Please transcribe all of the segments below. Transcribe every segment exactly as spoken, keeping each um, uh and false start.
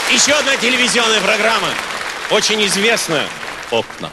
Еще одна телевизионная программа, очень известная, «Окна».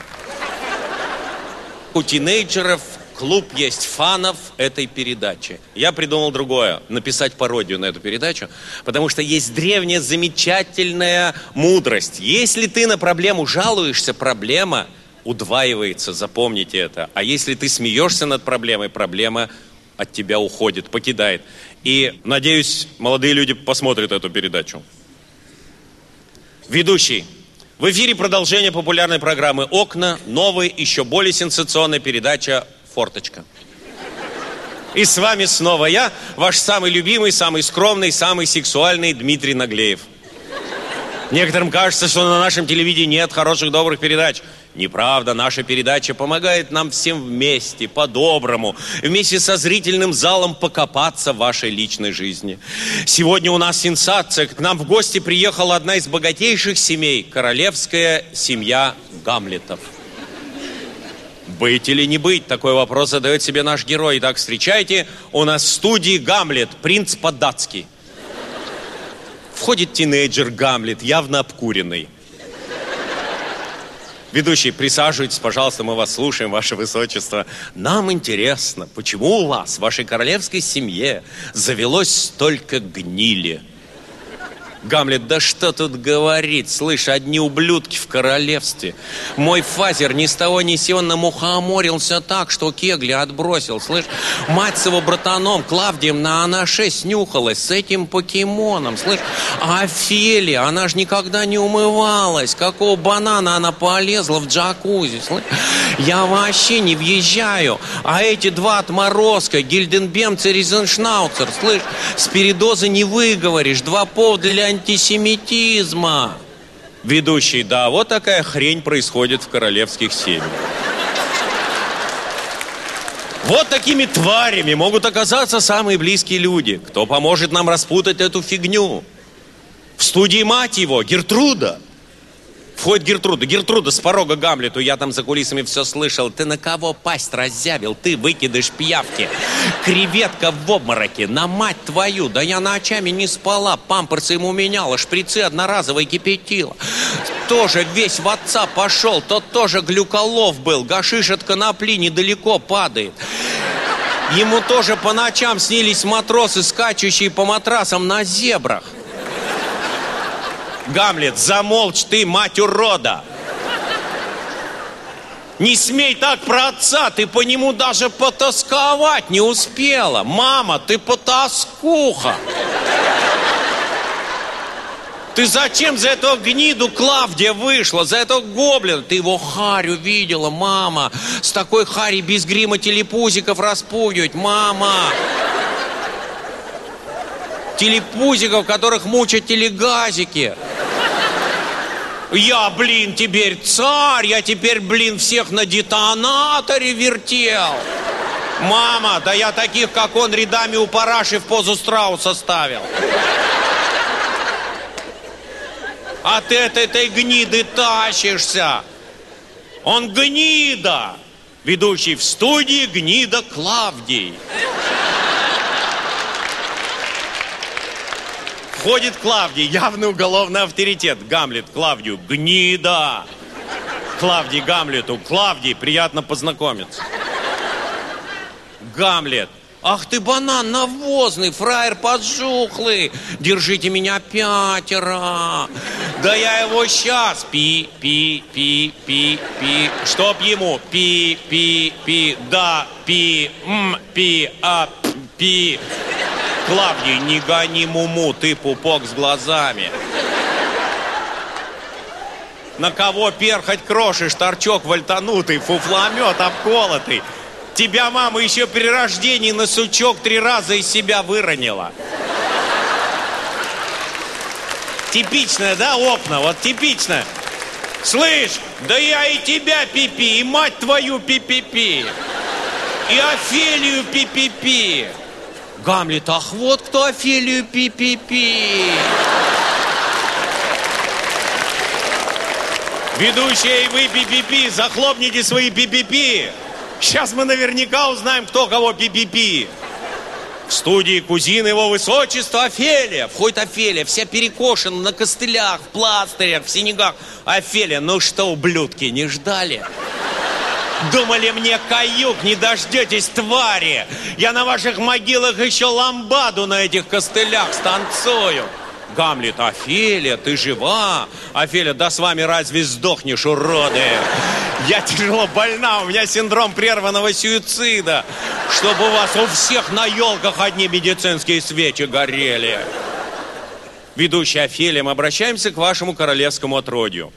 У тинейджеров клуб есть фанов этой передачи. Я придумал другое, написать пародию на эту передачу, потому что есть древняя замечательная мудрость. Если ты на проблему жалуешься, проблема удваивается, запомните это. А если ты смеешься над проблемой, проблема от тебя уходит, покидает. И, надеюсь, молодые люди посмотрят эту передачу. Ведущий. В эфире продолжение популярной программы «Окна», новой, еще более сенсационной передача «Форточка». И с вами снова я, ваш самый любимый, самый скромный, самый сексуальный Дмитрий Наглеев. Некоторым кажется, что на нашем телевидении нет хороших, добрых передач. Неправда, наша передача помогает нам всем вместе, по-доброму, вместе со зрительным залом покопаться в вашей личной жизни. Сегодня у нас сенсация. К нам в гости приехала одна из богатейших семей, королевская семья Гамлетов. Быть или не быть? Такой вопрос задает себе наш герой. Итак, встречайте, у нас в студии Гамлет, принц по-датски. Входит тинейджер Гамлет, явно обкуренный. Ведущий, присаживайтесь, пожалуйста, мы вас слушаем, ваше высочество. Нам интересно, почему у вас, в вашей королевской семье, завелось столько гнили? Гамлет, да что тут говорить, слышь, одни ублюдки в королевстве. Мой фазер ни с того ни с сего намухоморился так, что кегли отбросил, слышь. Мать с его братаном Клавдием на анаше снюхалась с этим покемоном, слышь. А Офелия, она ж никогда не умывалась. Какого банана она полезла в джакузи, слышь. Я вообще не въезжаю. А эти два отморозка, Гильденбемц и Ризеншнауцер, слышь, Спиридоза не выговоришь, два повода для антисемитизма. Ведущий, да, вот такая хрень происходит в королевских семьях. Вот такими тварями могут оказаться самые близкие люди. Кто поможет нам распутать эту фигню? В студии мать его, Гертруда. Входит Гертруда. Гертруда, с порога Гамлету, я там за кулисами все слышал. Ты на кого пасть раззявил? Ты выкидыш пиявки. Креветка в обмороке. На мать твою. Да я ночами не спала. Памперсы ему меняла. Шприцы одноразовые кипятила. Тоже весь в отца пошел. Тот тоже глюколов был. Гашиш от конопли недалеко падает. Ему тоже по ночам снились матросы, скачущие по матрасам на зебрах. Гамлет, замолчь ты, мать урода! Не смей так про отца, ты по нему даже потасковать не успела. Мама, ты потаскуха. Ты зачем за этого гниду Клавдия вышла, за этого гоблина? Ты его харю видела, мама. С такой хари без грима телепузиков распугивать, мама. Телепузиков, которых мучат телегазики. Я, блин, теперь царь, я теперь, блин, всех на детонаторе вертел. Мама, да я таких, как он, рядами у параши в позу страуса ставил. А ты от этой гниды тащишься. Он гнида. Ведущий в студии гнида Клавдий. Входит Клавдий, явный уголовный авторитет. Гамлет Клавдию, гнида. Клавдий Гамлету, Клавдий, приятно познакомиться. Гамлет, ах ты банан навозный, фраер поджухлый. Держите меня пятеро. Да я его сейчас. Пи, пи, пи, пи, пи. Чтоб ему пи, пи, пи, да, пи, м, пи, а, пи. Клавдий, не гони муму, ты пупок с глазами. На кого перхоть крошишь, торчок вальтанутый, фуфломет обколотый. Тебя мама еще при рождении на сучок три раза из себя выронила. Типичная, да, окна? Вот типичная. Слышь, да я и тебя пипи, и мать твою пи-пи-пи. И Офелию пи-пи-пи. Гамлет, ах, вот кто Офелию пи-пи-пи. Ведущие, вы пи-пи-пи, захлопните свои пи-пи-пи. Сейчас мы наверняка узнаем, кто кого пи-пи-пи. В студии кузина его высочества Офелия. Входит Офелия, вся перекошена на костылях, в пластырях, в синяках. Офелия, ну что, ублюдки, не ждали? Думали, мне каюк, не дождетесь, твари. Я на ваших могилах еще ламбаду на этих костылях станцую. Гамлет, Офелия, ты жива? Офелия, да с вами разве сдохнешь, уроды? Я тяжело больна, у меня синдром прерванного суицида. Чтобы у вас у всех на елках одни медицинские свечи горели. Ведущая Офелия, мы обращаемся к вашему королевскому отродью.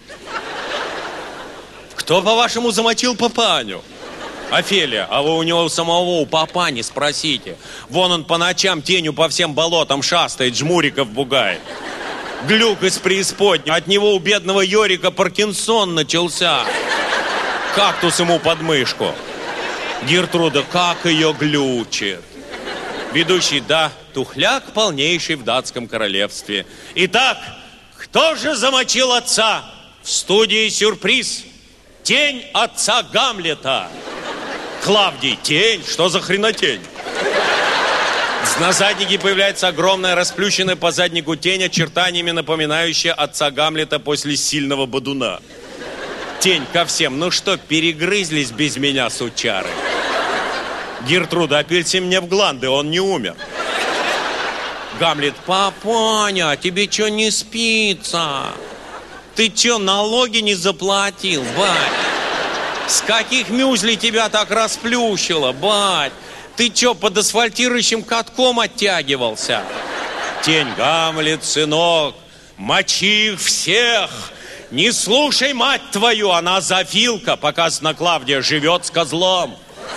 Кто, по-вашему, замочил папаню? Офелия, а вы у него у самого, у папани спросите. Вон он по ночам тенью по всем болотам шастает, жмуриков бугает. Глюк из преисподней. От него у бедного Йорика Паркинсон начался. Кактус ему под мышку. Гертруда, как ее глючит. Ведущий, да, тухляк полнейший в датском королевстве. Итак, кто же замочил отца? В студии сюрприз. Тень отца Гамлета. Клавдий, тень? Что за хренотень? На заднике появляется огромная расплющенная по заднику тень, очертаниями напоминающая отца Гамлета после сильного бодуна. Тень ко всем. Ну что, перегрызлись без меня, сучары? Гертруда, апельсин мне в гланды, он не умер. Гамлет, папаня, тебе что не спится? Ты что, налоги не заплатил, бать? С каких мюзлей тебя так расплющило, бать? Ты что, под асфальтирующим катком оттягивался? Тень, Гамлет, сынок, мочи их всех. Не слушай мать твою, она зоофилка, показано Клавдия, живет с козлом.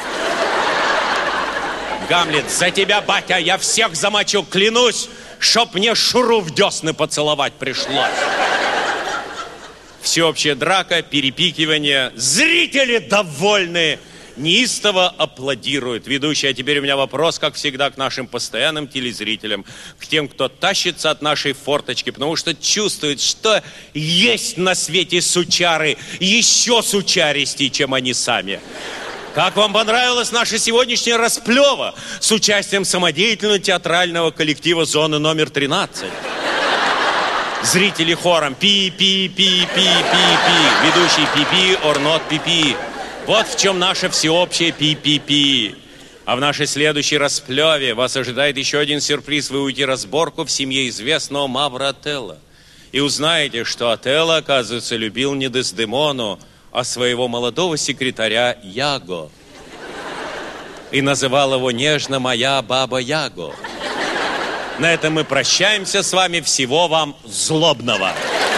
Гамлет, за тебя, батя, я всех замочу, клянусь, чтоб мне Шуру в десны поцеловать пришлось. Всеобщая драка, перепикивание. Зрители довольны, неистово аплодируют. Ведущий, а теперь у меня вопрос, как всегда, к нашим постоянным телезрителям, к тем, кто тащится от нашей форточки, потому что чувствует, что есть на свете сучары еще сучаристей, чем они сами. Как вам понравилась наша сегодняшняя расплева с участием самодеятельного театрального коллектива «Зоны номер тринадцать»? Зрители хором пи-пи-пи-пи-пи-пи. Ведущий пи-пи or not пи-пи. Вот в чем наша всеобщая пи-пи-пи. А в нашей следующей расплеве вас ожидает еще один сюрприз. Вы увидите разборку в семье известного Мавра Отелло. И узнаете, что Отелло, оказывается, любил не Дездемону, а своего молодого секретаря Яго. И называл его нежно «моя баба Яго». На этом мы прощаемся с вами. Всего вам злобного.